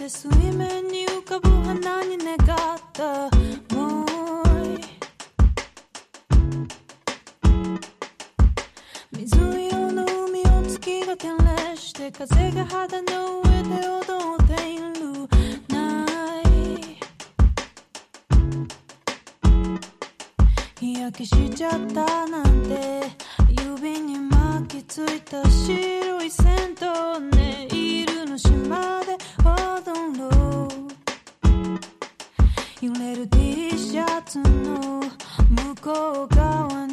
て水面に浮かぶ花に願ったもう水色の海を月が照らして風が肌の上で踊っている日焼けしちゃったなんて指に巻きついた白い線とネイルの島で踊ろう揺れる T シャツの向こう側に